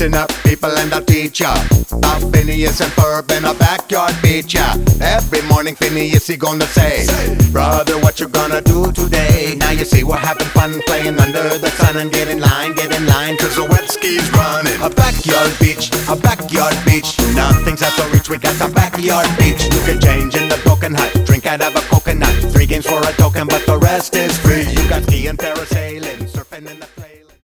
Listen up, people, and I'll teach ya about Phineas and Ferb in a backyard beach, ya. Every morning Phineas he gonna say, brother, what you gonna do today? Now you see we're having fun playing under the sun, and get in line, cause the wet ski's running. A backyard beach, nothing's out of reach, we got a backyard beach. You can change in the broken hut, drink out of a coconut, 3 games for a token, but the rest is free. You got ski and Pharisee.